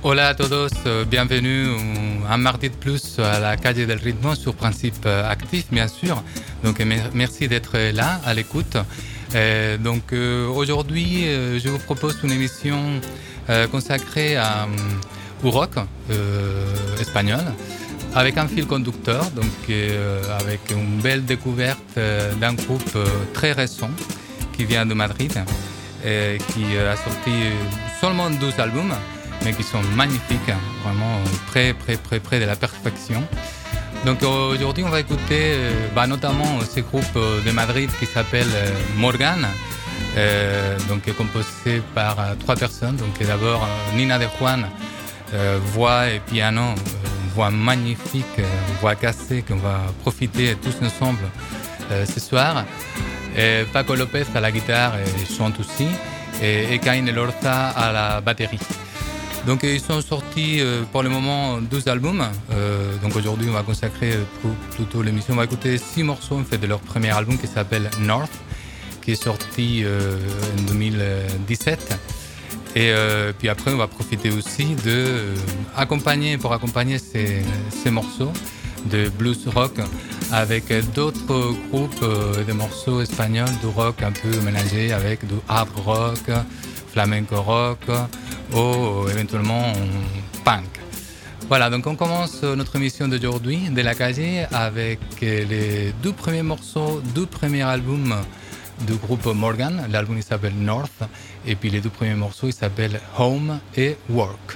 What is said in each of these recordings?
Hola a todos, bienvenue un mardi de plus à la Calle del Ritmo sur Principe Actif, bien sûr. Donc merci d'être là, à l'écoute. Aujourd'hui, je vous propose une émission consacrée au rock espagnol, avec un fil conducteur, avec une belle découverte d'un groupe très récent qui vient de Madrid, qui a sorti seulement 12 albums, mais qui sont magnifiques, vraiment près de la perfection. Donc aujourd'hui, on va écouter notamment ce groupe de Madrid qui s'appelle Morgan, qui est composé par 3 personnes. Donc d'abord Nina de Juan, voix et piano, voix magnifique, voix cassée qu'on va profiter tous ensemble ce soir. Et Paco López à la guitare et chante aussi, et Caín Elorza à la batterie. Donc ils sont sortis pour le moment 12 albums. Donc aujourd'hui on va consacrer plutôt l'émission. On va écouter 6 morceaux en fait, de leur premier album qui s'appelle North, qui est sorti en 2017. Et puis après on va profiter aussi pour accompagner ces morceaux de blues rock avec d'autres groupes de morceaux espagnols de rock un peu mélangés avec du hard rock, flamenco rock ou éventuellement punk. Voilà, donc on commence notre émission d'aujourd'hui de la Calle avec les 2 premiers morceaux du premier album du groupe Morgan. L'album il s'appelle North et puis les 2 premiers morceaux ils s'appellent Home et Work.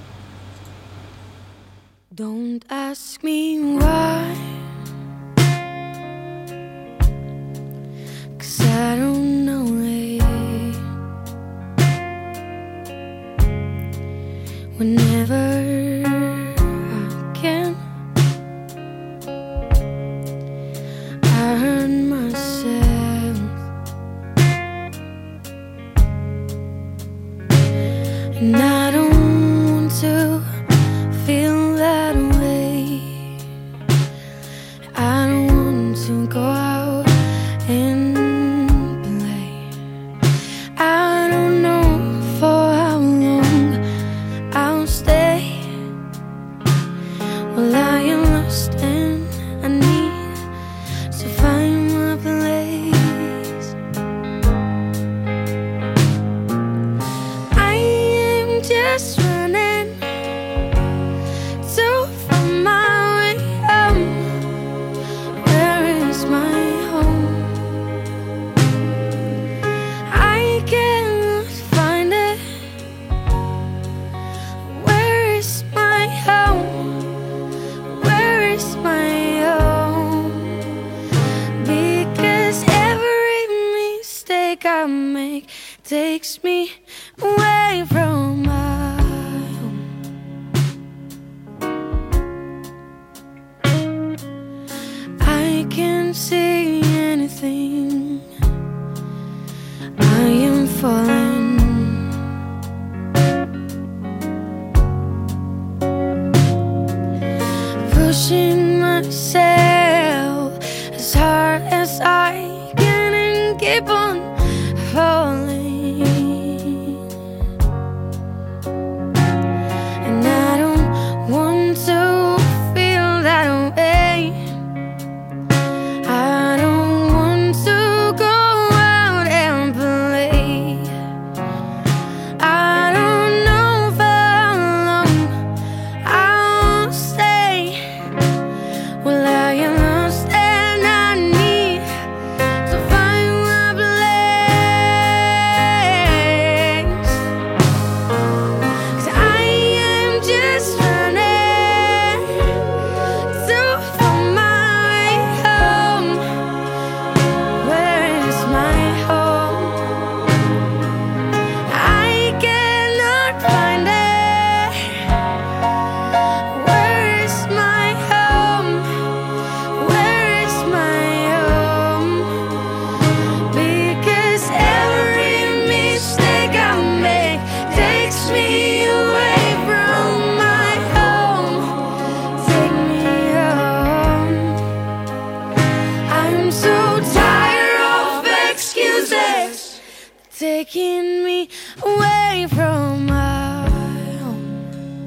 Don't ask me why, 'cause I don't know it. Whenever I can, I hurt myself, and I don't want to feel that way. I don't want to go out and play. I don't know for how long I'll stay. Well, I am lost and I need to find my place. I am just running to find my way home. Where is my home? I can't find it. Where is my home? Where is my home? Because every mistake I make takes me away from my home. I can't see anything. I am falling. Pushing myself as hard as I can and keep on falling. And I don't want to feel that way. I don't want to go out and play. I don't know for how long I'll stay. Well, I am lost and I need to find my place. 'Cause I am just running to find my way home. Where is my home? I cannot find it. Where is my home? Where is my home? Because every mistake I make takes me away from my home. Take me home. I'm so tired of excuses taking me away from my home.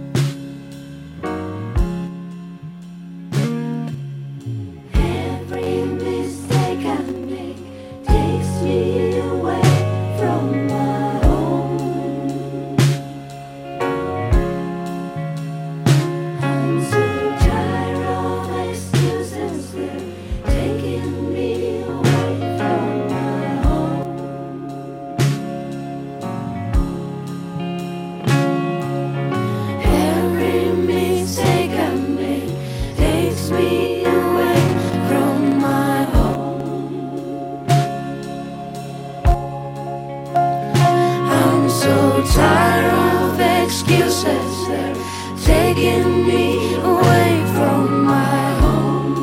tired of excuses. They're taking me away from my home.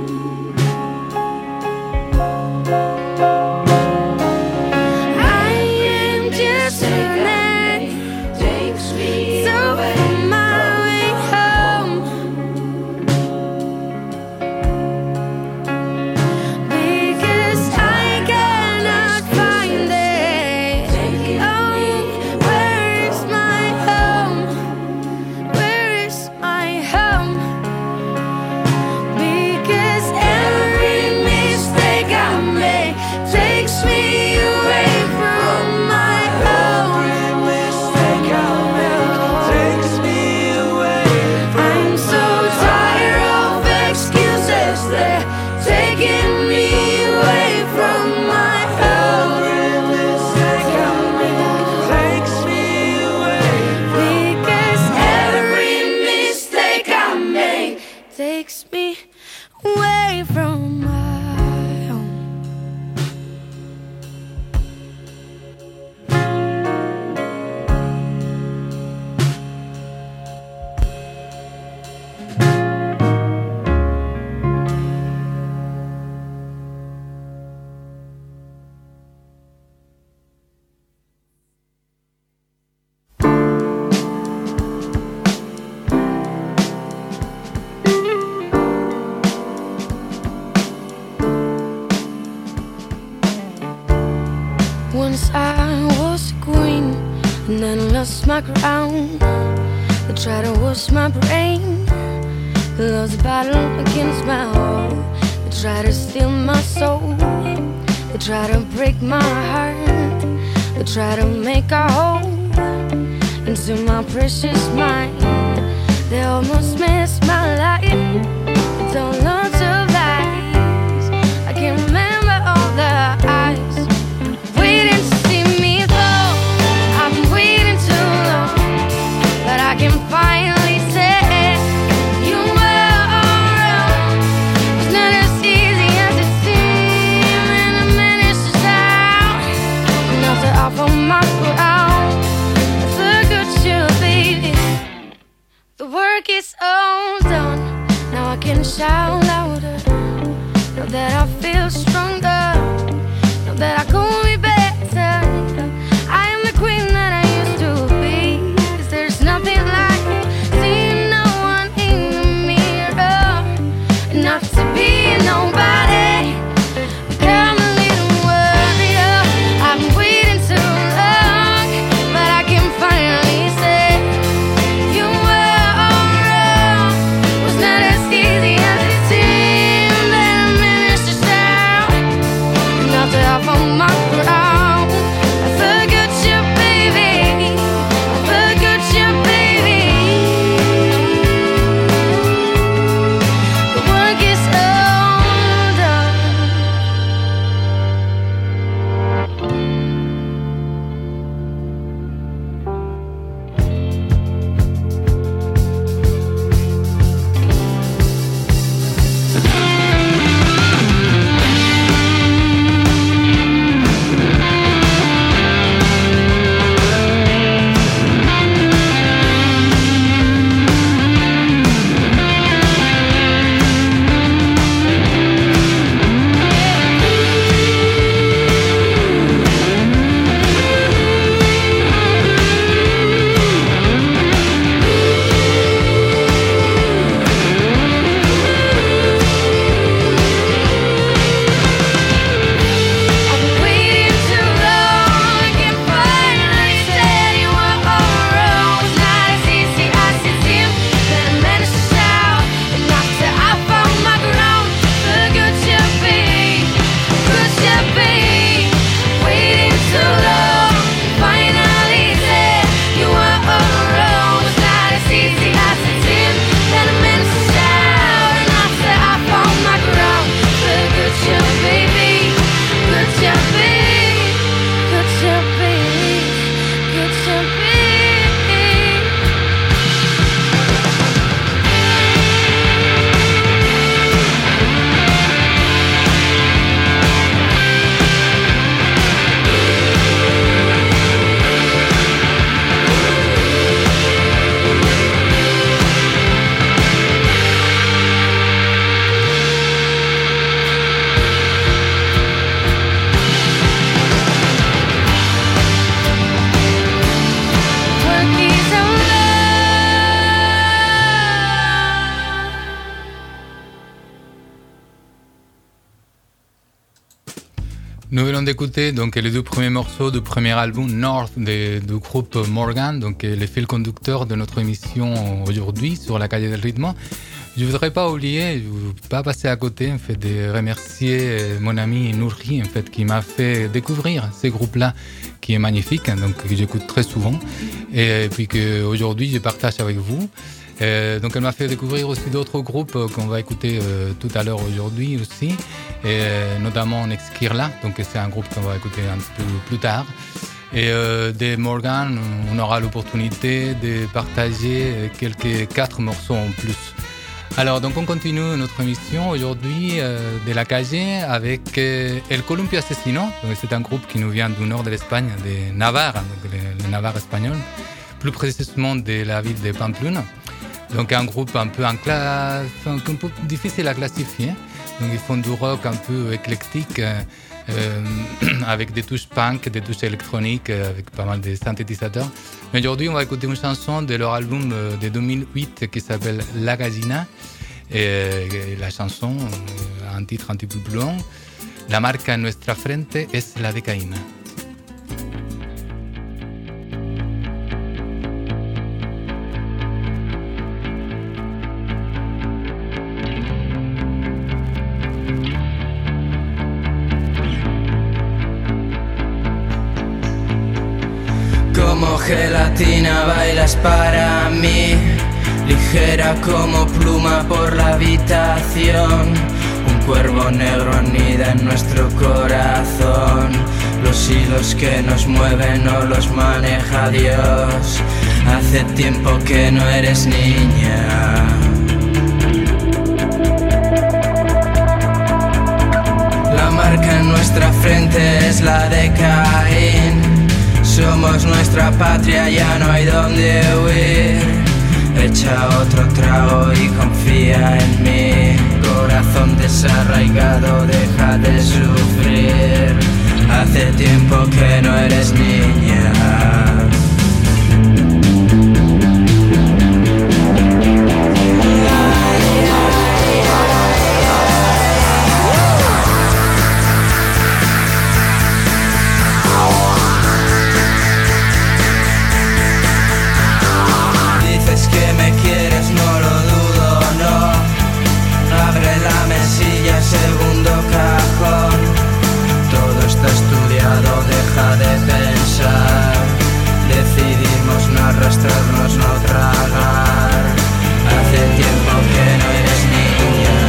I am just an egg, takes me away from my way home. Because I cannot find it. Oh, where is my home? Where is my home? Because every mistake I make takes me away from my home. Every mistake I make takes me away from I'm so tired of excuses. They're taking me away from my home. Every mistake I make takes me away because every mistake I make takes me away from my home. Once I was a queen, and then lost my crown. They tried to wash my brain, they lost the battle against my will. They tried to steal my soul, they tried to break my heart. They tried to make a hole into my precious mind. They almost missed my life. They told lots of lies. I can remember all the eyes waiting to see me fall. I've been waiting too long, but I can finally say you were all wrong. It's not as easy as it seemed, and I managed to shout enough to offer my ground. It's a good show, baby. The work is all done. Now I can shout louder. Now that I feel stronger. Now that I could be better. I am the queen that I used to be. 'Cause there's nothing like seeing no one in the mirror. Enough to be nobody. Become a little warrior. I've been waiting too long, but I can finally say you were all wrong. Was not as easy as it seemed, but I managed to shout enough to offer my ground. I forgot you, baby. I forgot you, baby. The work is all done. Nous venons d'écouter donc les 2 premiers morceaux du premier album North du groupe Morgan, donc le fil conducteur de notre émission aujourd'hui sur la calle del ritmo. Je ne voudrais pas oublier, je ne veux pas passer à côté, en fait, de remercier mon ami Nouri, en fait, qui m'a fait découvrir ces groupes-là, qui est magnifique, donc que j'écoute très souvent, et puis qu'aujourd'hui je partage avec vous. Donc elle m'a fait découvrir aussi d'autres groupes qu'on va écouter tout à l'heure aujourd'hui aussi, et notamment Nexkirla, donc c'est un groupe qu'on va écouter un peu plus tard. Et de Morgan, on aura l'opportunité de partager 4 morceaux en plus. Alors donc on continue notre émission aujourd'hui de la calle avec El Columpio Asesino. Donc, c'est un groupe qui nous vient du nord de l'Espagne, de Navarre, donc le Navarre espagnol, plus précisément de la ville de Pamplona. Donc un groupe un peu difficile à classifier. Donc ils font du rock un peu éclectique avec des touches punk, des touches électroniques, avec pas mal de synthétisateurs. Mais aujourd'hui on va écouter une chanson de leur album de 2008 qui s'appelle La Gallina. Et la chanson a un titre un petit peu plus long. La marca en nuestra frente es la de Caín. Como gelatina bailas para mí, ligera como pluma por la habitación. Un cuervo negro anida en nuestro corazón. Los hilos que nos mueven no los maneja Dios. Hace tiempo que no eres niña. La marca en nuestra frente es la de Caín. Somos nuestra patria, ya no hay donde huir. Echa otro trago y confía en mí. Corazón desarraigado, deja de sufrir. Hace tiempo que no eres niña. Segundo cajón, todo está estudiado, deja de pensar. Decidimos no arrastrarnos, no tragar. Hace tiempo que no eres niña.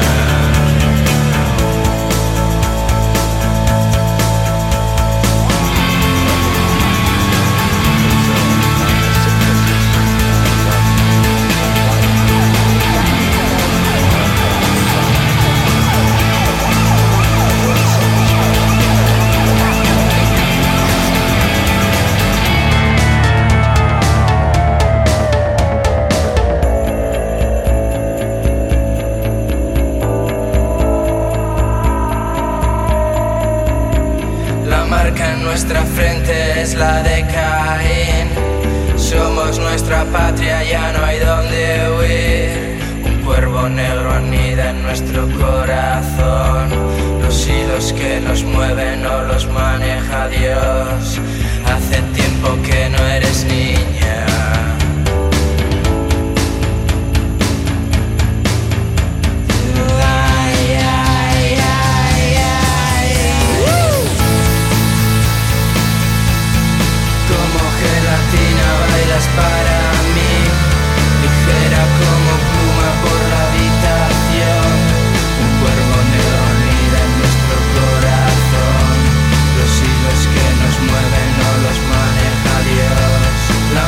Nuestra frente es la de Caín. Somos nuestra patria, ya no hay donde huir. Un cuervo negro anida en nuestro corazón. Los hilos que nos mueven no los maneja Dios. Hace tiempo que no eres niña. Para mí, ligera como pluma por la habitación. Un cuervo negro anida en nuestro corazón. Los hilos que nos mueven no los maneja Dios.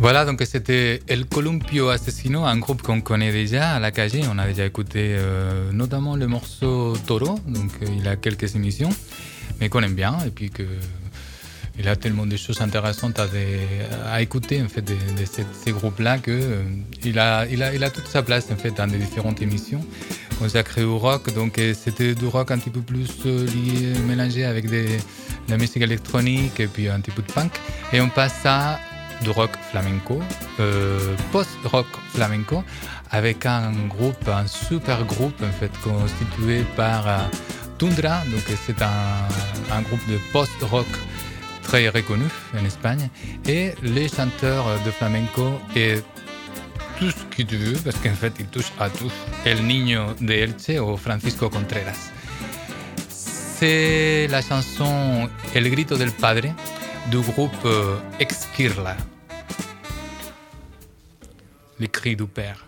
Voilà, donc c'était El Columpio Asesino, un groupe qu'on connaît déjà à l'AKG. On a déjà écouté notamment le morceau Toro, donc il a quelques émissions, mais qu'on aime bien, et puis il a tellement de choses intéressantes à écouter en fait de ces groupes-là que il a toute sa place en fait dans les différentes émissions consacrées au rock. Donc c'était du rock un petit peu plus lié, mélangé avec de la musique électronique et puis un petit peu de punk. Et on passe à du rock flamenco, post-rock flamenco, avec un super groupe en fait constitué par Tundra. Donc c'est un groupe de post-rock très reconnu en Espagne, et les chanteurs de flamenco et tout ce que tu veux, parce qu'en fait il touche à tout, El Niño de Elche ou Francisco Contreras. C'est la chanson El Grito del Padre du groupe Exquirla, les cris du père.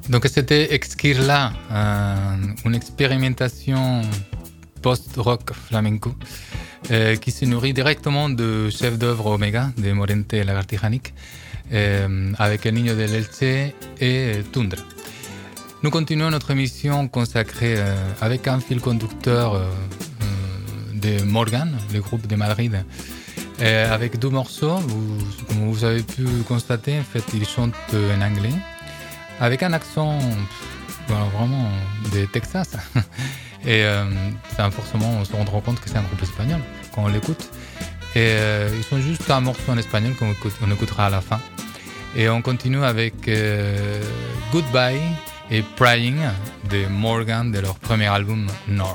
Donc c'était Esquirla, une expérimentation post-rock flamenco qui se nourrit directement du chef d'œuvre Omega de Morente Lagartijanic avec El Niño del Elche et Tundra. Nous continuons notre émission consacrée avec un fil conducteur de Morgan, le groupe de Madrid, avec 2 morceaux. Comme vous avez pu constater, en fait, ils chantent en anglais avec un accent vraiment de Texas. Et forcément, on se rendra compte que c'est un groupe espagnol quand on l'écoute. Et ils sont juste un morceau en espagnol qu'on écoutera à la fin. Et on continue avec Goodbye et Prying de Morgan de leur premier album North.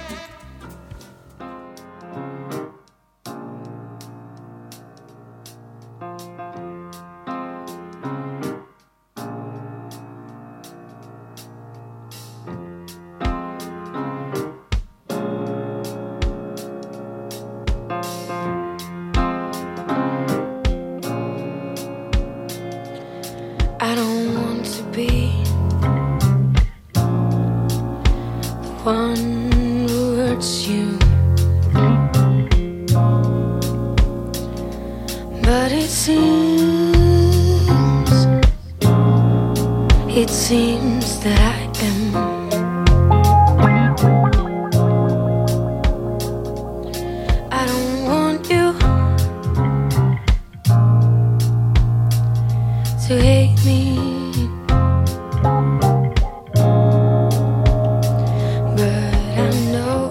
I don't want to be the one who hurts you, but it seems that I am. I don't want you to hate me, but I know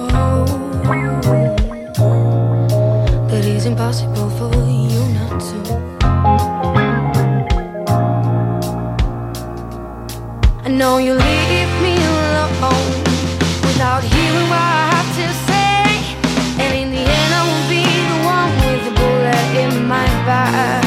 that it's impossible for you not to. I know you leave me alone without hearing what I have to say, and in the end I will be the one with a bullet in my back.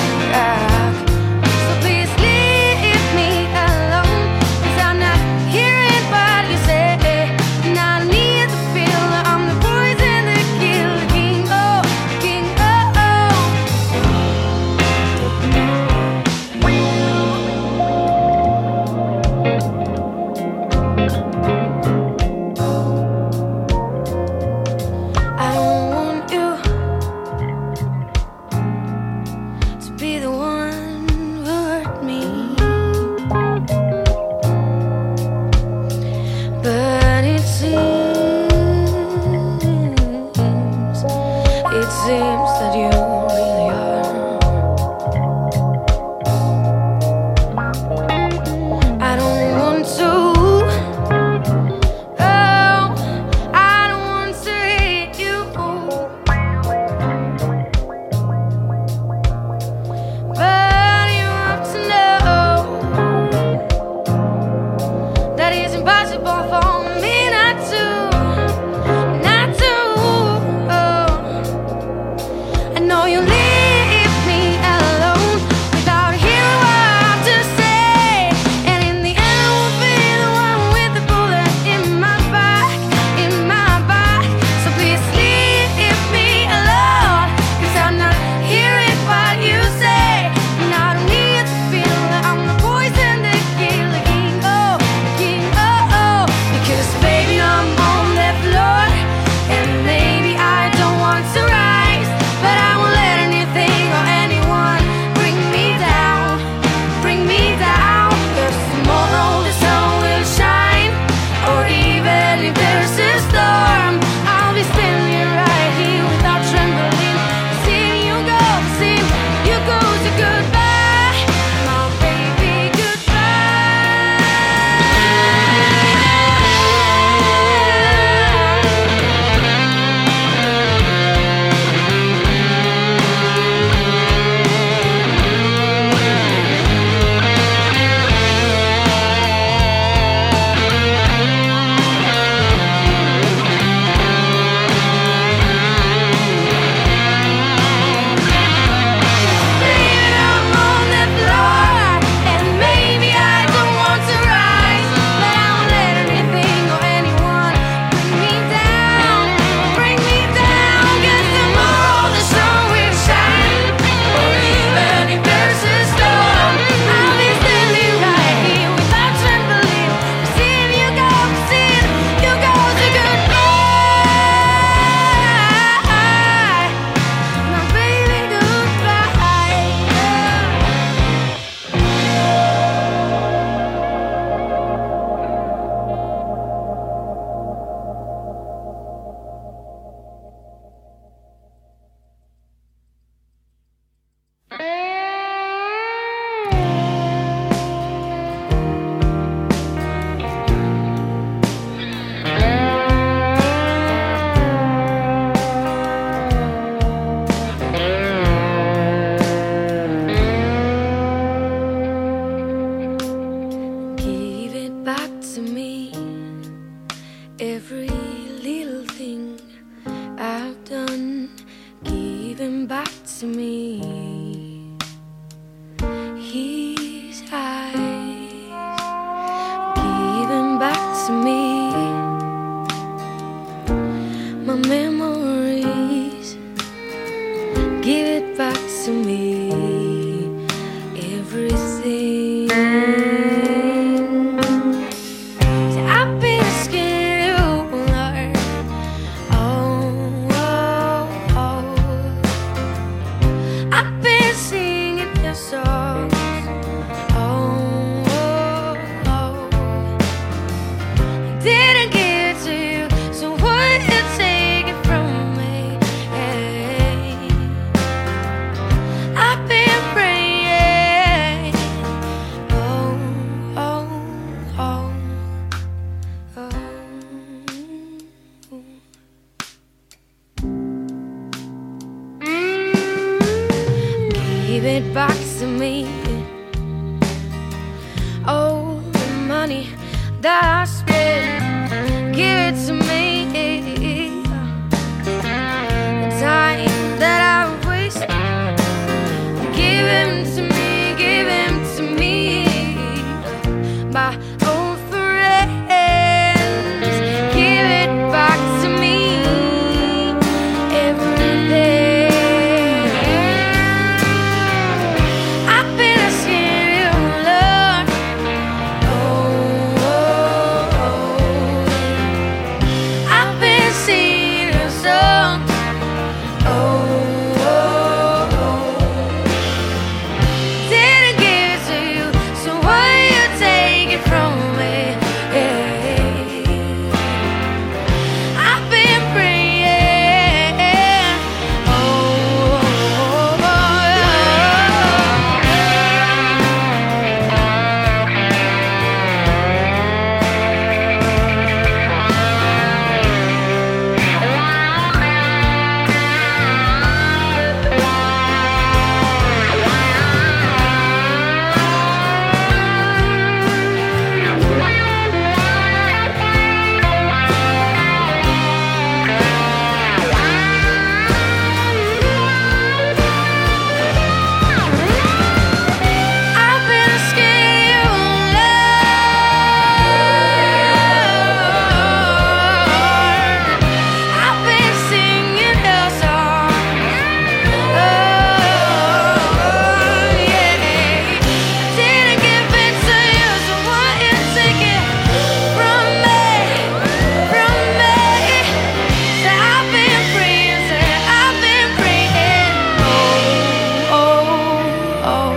I know to me. His eyes giving back to me my memories. Give it back to me, everything. See, I've been asking you, Lord. Oh, oh, oh. I've been singing your songs. Oh, oh, oh. Didn't give it to you, so what you take it from me? Hey. I've been praying. Oh, oh, oh, oh. Give it back to me. Oh, the money that I spent, give it to me. The time that I wasted, give him to me, give him to me. My old friends, give it back to me. Everything. I've been asking you, Lord. Oh, oh, oh. I've been singing your songs. Oh, oh, oh. Didn't give it to you, so why you take it from me? I've been praying. Oh, oh, oh, I've been asking you, Lord. I've been singing your songs. Oh, yeah. Didn't give it to you, so why you take it from me? From me. So I've been praying, say I've been praying. Oh, oh, oh.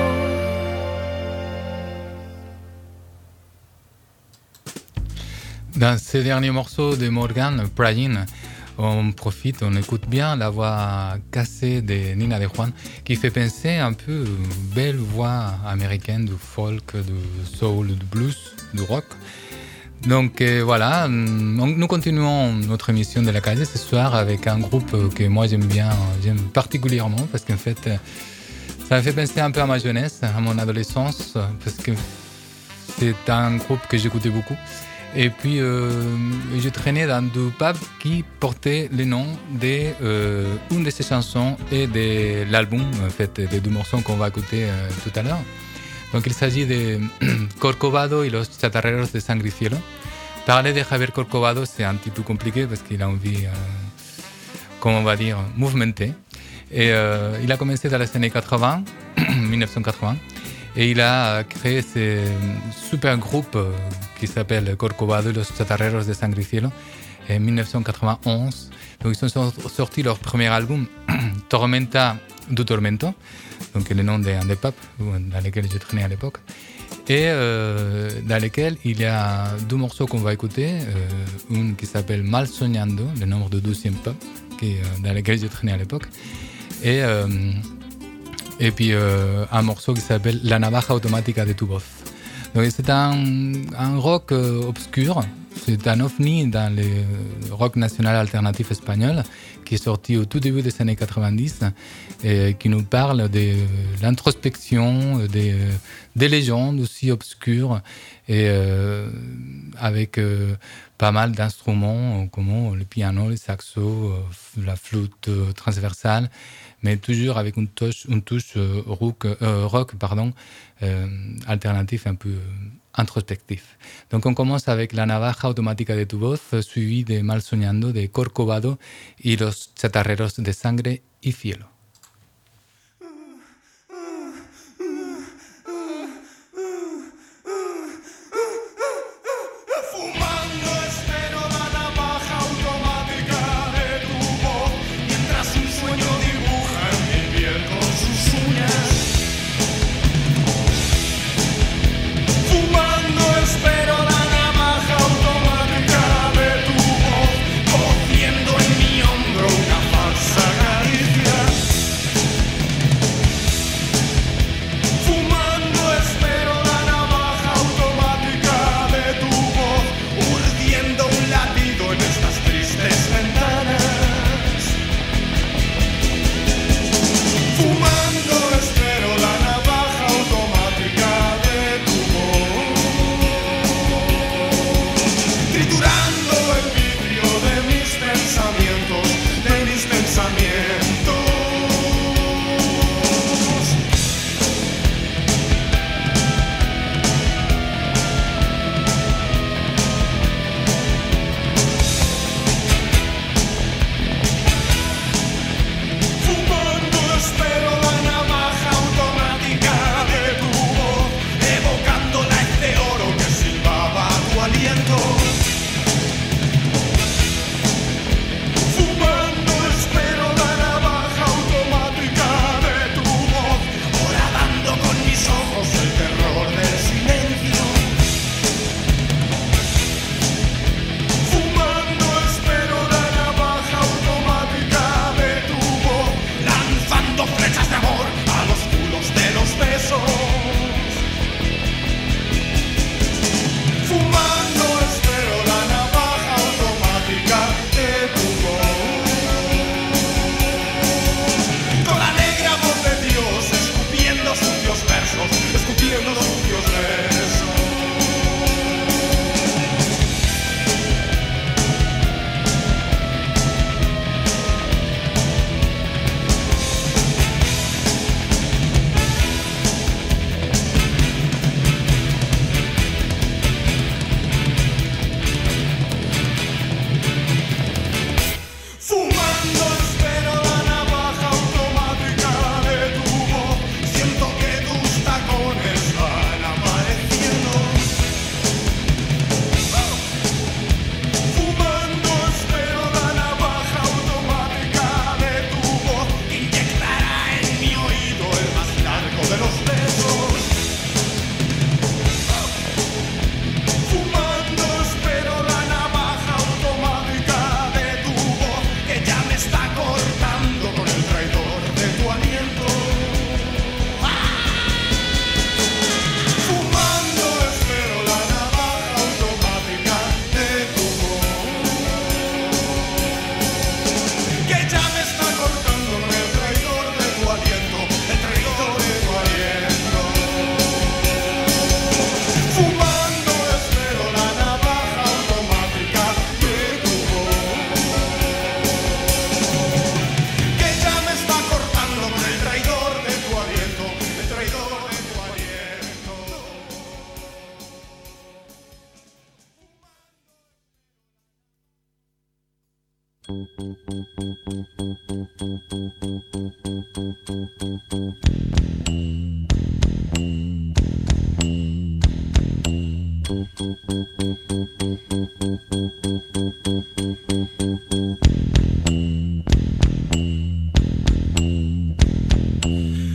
Dans ces derniers morceaux de Morgan, Praying, on profite, on écoute bien la voix cassée de Nina de Juan, qui fait penser un peu une belle voix américaine du folk, du soul, du blues, du rock. Donc voilà, nous continuons notre émission de la Calle ce soir avec un groupe que moi j'aime particulièrement parce qu'en fait ça me fait penser un peu à ma jeunesse, à mon adolescence, parce que c'est un groupe que j'écoutais beaucoup. Et puis, je traînais dans du pub qui portait le nom d'une de ses chansons et de l'album, en fait, des deux morceaux qu'on va écouter tout à l'heure. Donc, il s'agit de Corcovado y los chatarreros de Sangre y Cielo. Parler de Javier Corcovado, c'est un petit peu compliqué parce qu'il a envie, comment on va dire, mouvementé. Et il a commencé dans les années 80, 1980. Et il a créé ce super groupe qui s'appelle Corcovado y los chatarreros de Sangre y Cielo en 1991. Donc ils ont sorti leur premier album, Tormenta du Tormento, donc le nom d'un des pubs dans lesquels je traînais à l'époque. Et dans lequel il y a deux morceaux qu'on va écouter. Une qui s'appelle Mal Soñando, le nombre de 12e pub dans lequel je traînais à l'époque. Et puis un morceau qui s'appelle La Navaja Automática de Tu Voz. Donc c'est un rock obscur, c'est un ovni dans le rock national alternatif espagnol qui est sorti au tout début des années 90 et qui nous parle de l'introspection, des légendes aussi obscures et avec pas mal d'instruments comme le piano, le saxo, la flûte transversale, mais toujours avec une touche rock, alternatif un peu introspectif. Donc on commence avec La navaja automática de tu voz, suivi de Mal soñando de Corcovado y Los chatarreros de Sangre y Cielo.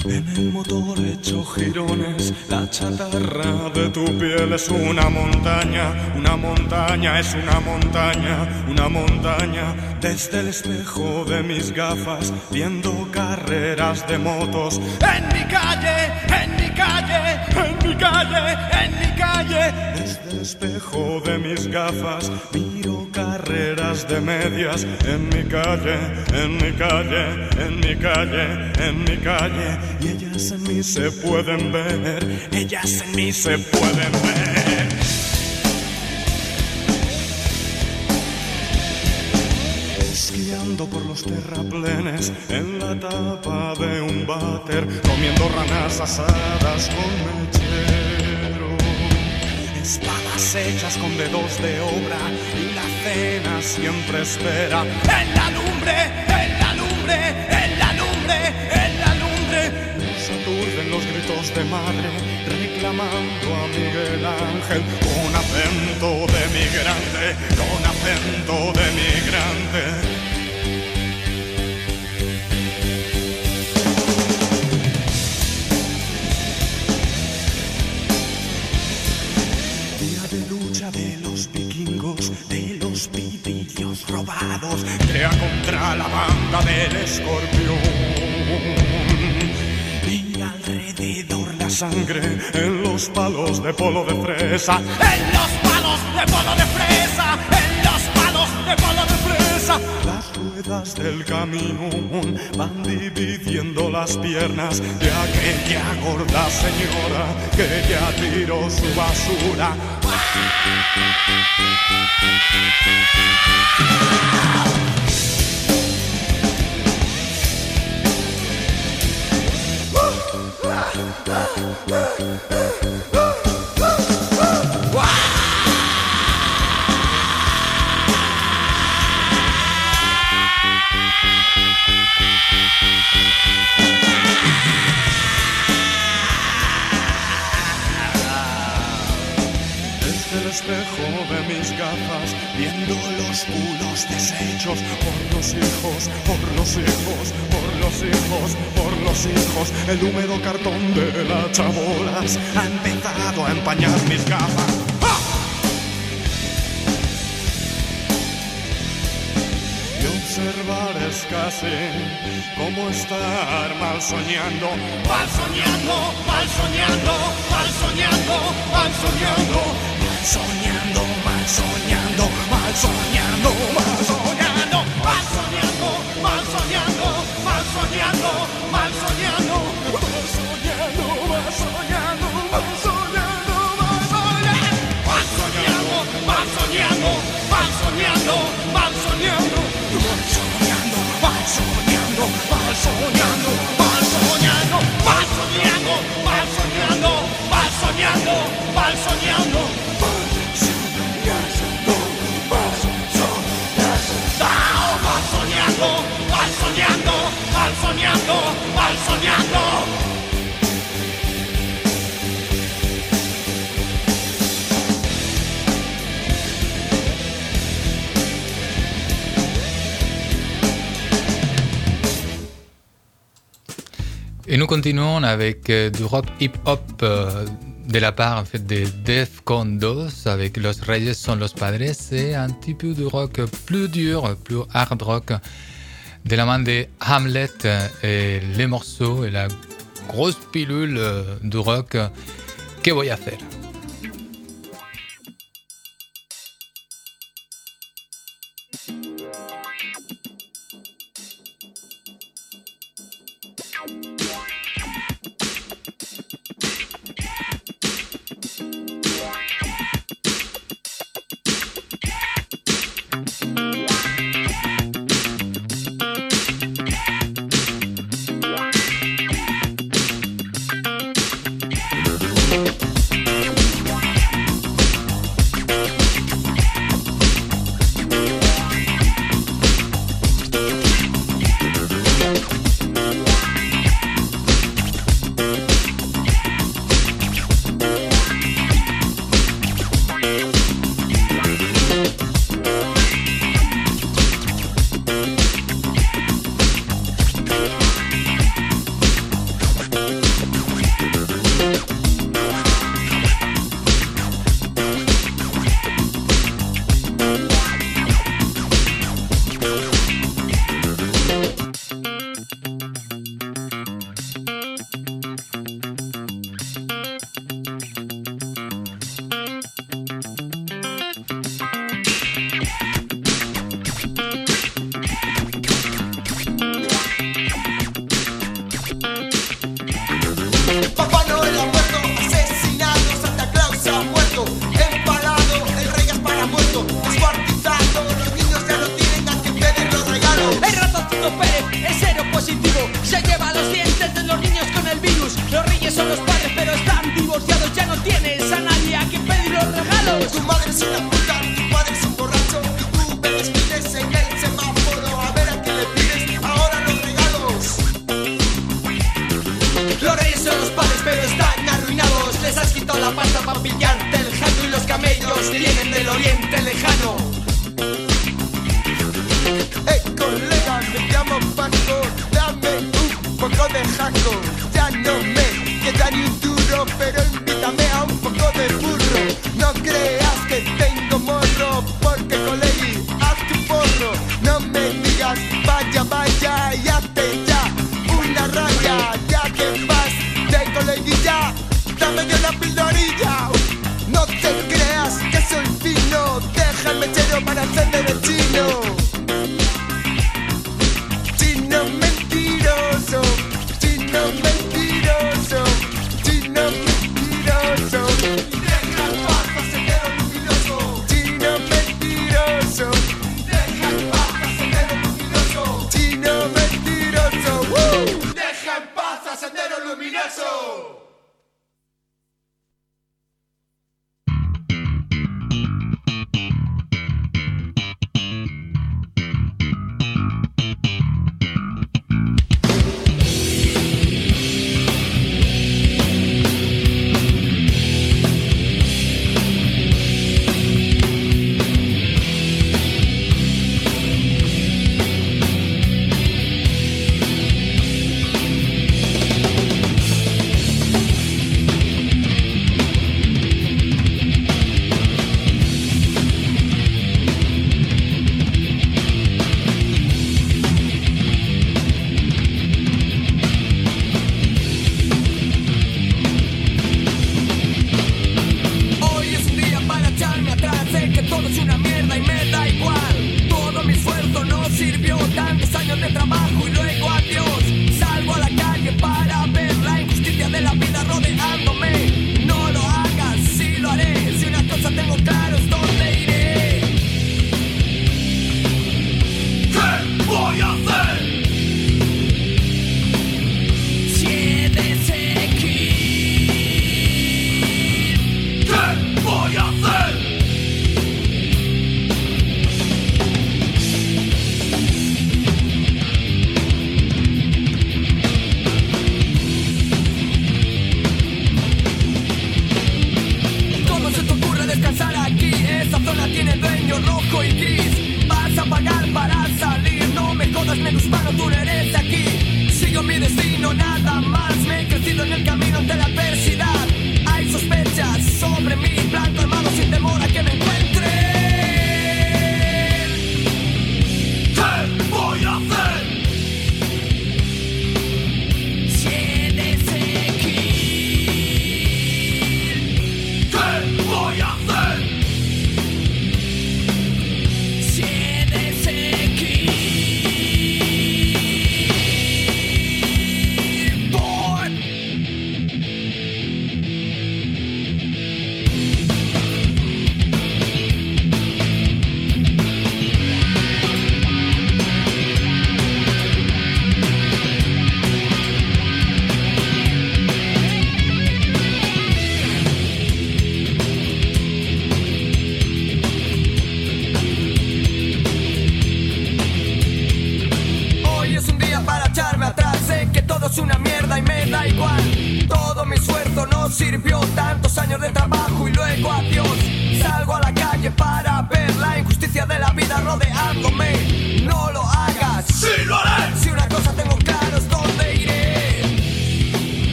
En el motor hecho jirones, la chatarra de tu piel es una montaña es una montaña. Desde el espejo de mis gafas, viendo carreras de motos. En mi calle, desde el espejo de mis gafas, miro carreras de medias. En mi calle, y ellas en mí se pueden ver, Esquiando por los terraplenes en la tapa de un váter, comiendo ranas asadas con mechero. Espadas hechas con dedos de obra y la cena siempre espera. En la lumbre. Nos aturden los gritos de madre reclamando a Miguel Ángel con acento de migrante. Día de lucha de los vikingos, de los pitillos robados, crea contra la banda del Escorpión. Y alrededor la sangre en los palos de polo de fresa. Las ruedas del camión van dividiendo las piernas de aquella gorda señora que ya tiró su basura. Desde el espejo de mis gafas, viendo los culos deshechos por los hijos, el húmedo cartón de las chabolas ha empezado a empañar mis gafas. Y observar es casi como estar mal soñando. Et nous continuons avec du rock hip-hop de la part en fait, de Defcon 2 avec Los Reyes Son Los Padres et un petit peu de rock plus dur, plus hard rock de la main de Hamlet et les morceaux et la grosse pilule du rock que voy a hacer.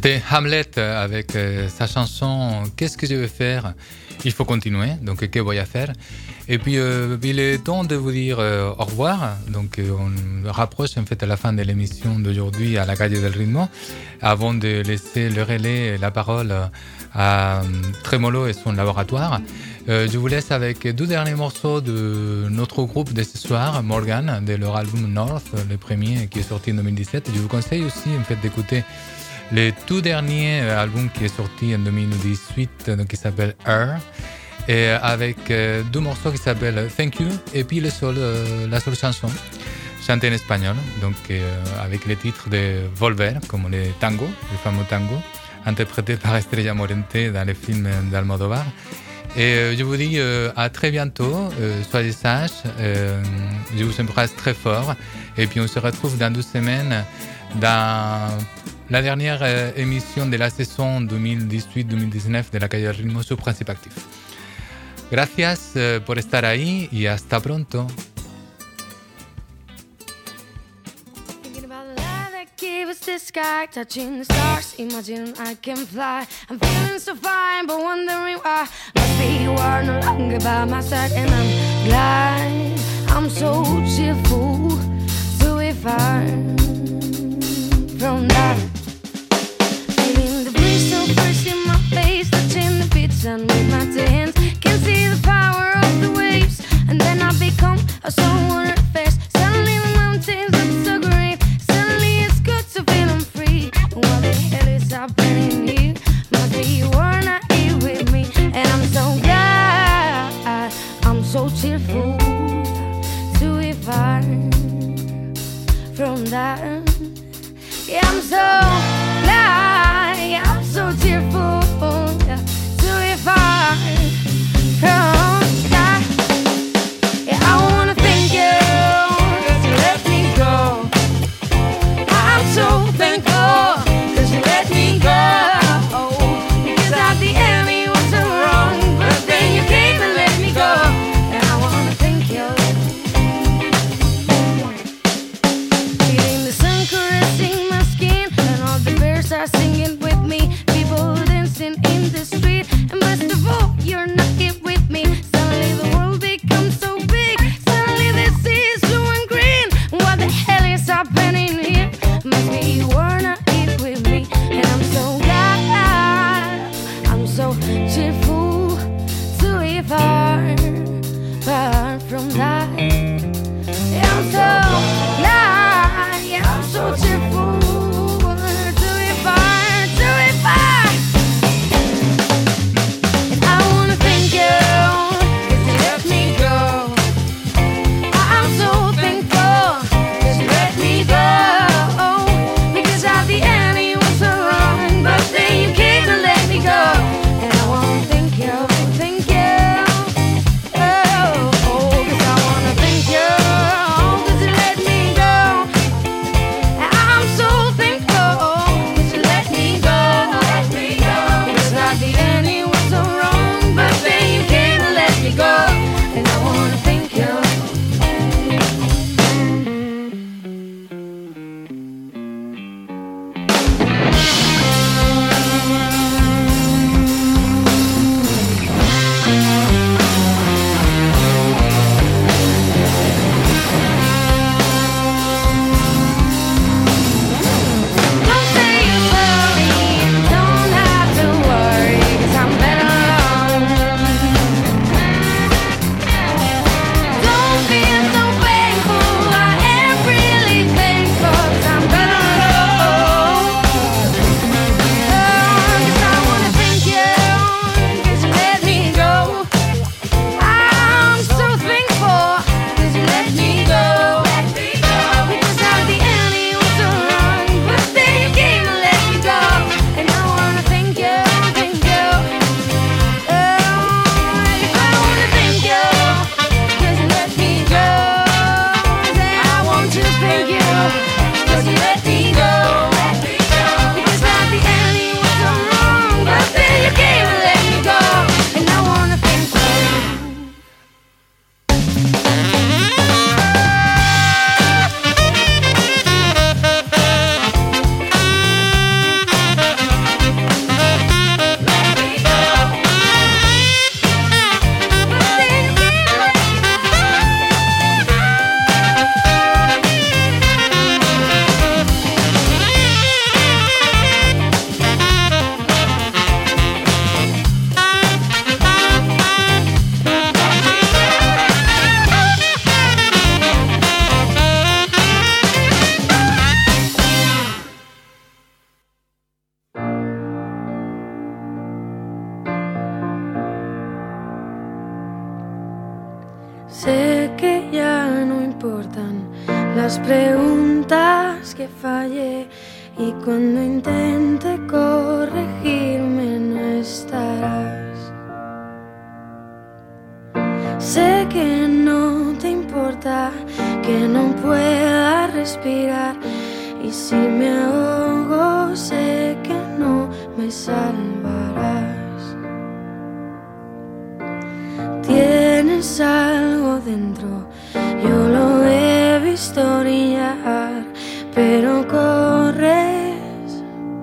C'était Hamlet avec sa chanson Qu'est-ce que je vais faire? Il faut continuer, donc que voy a faire? Et puis il est temps de vous dire au revoir. Donc on rapproche en fait à la fin de l'émission d'aujourd'hui à la Calle del Ritmo. Avant de laisser le relais et la parole à Tremolo et son laboratoire, je vous laisse avec 2 derniers morceaux de notre groupe de ce soir, Morgan, de leur album North, le premier qui est sorti en 2017. Je vous conseille aussi en fait d'écouter le tout dernier album qui est sorti en 2018, donc qui s'appelle Air, et avec 2 morceaux qui s'appellent Thank You et puis la seule chanson chantée en espagnol, donc avec les titres de Volver, comme le tango, le fameux tango, interprété par Estrella Morente dans le film d'Almodóvar. Et je vous dis à très bientôt, soyez sages, je vous embrasse très fort, et puis on se retrouve dans 2 semaines dans la dernière émission de la saison 2018-2019 de la Calle del Ritmo sur Principe Actif. Gracias por estar ahí y hasta pronto. Give us the sky, touching the stars, imagine I can fly. I'm feeling so fine, but wondering why. Must be you are no longer by my side, and I'm glad I'm so cheerful to be far from that. Feeling the breeze so fresh in my face, touching the beach and with my hands, can see the power of the waves, and then I become a someone at first. Suddenly the mountains look so green. So feeling free. What the hell is happening here? Must be you are not here with me. And I'm so glad, I'm so cheerful to be far from that. Yeah, I'm so glad, I'm so cheerful to be far from that. Yeah, I wanna thank you, 'cause you let me go. I'm so thankful, 'cause you let me go. Because at the end it was so wrong, but then you came and let me go. And I wanna thank you. Feeling the sun caressing my skin, las preguntas que fallé, y cuando intente corregirme no estarás. Sé que no te importa que no pueda respirar, y si me ahogo sé que no me salvarás. Tienes algo dentro, yo lo he visto brillar, pero corres.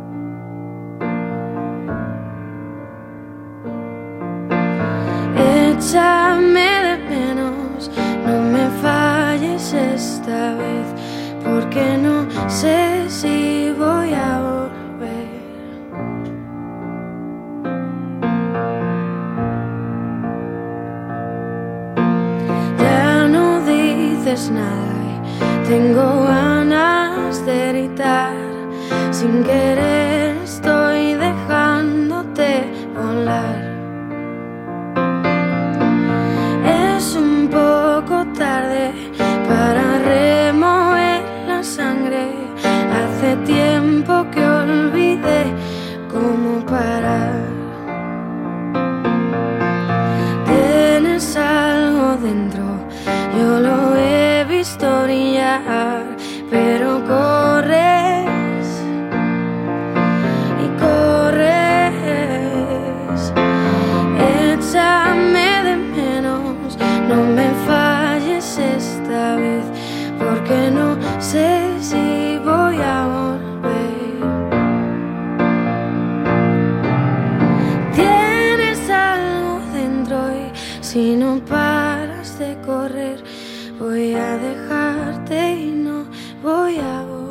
Échame de menos, no me falles esta vez, porque no sé si voy a volver. Ya no dices nada y tengo ganas de gritar. Sin querer estoy dejándote volar. Es un poco tarde para remover la sangre. Hace tiempo que olvidé cómo parar. Tienes algo dentro, yo lo he visto brillar, pero corres y corres. Échame de menos, no me falles esta vez, porque no sé si voy a volver. Tienes algo dentro y si no paras de correr, voy a dejarte y no voy a volver.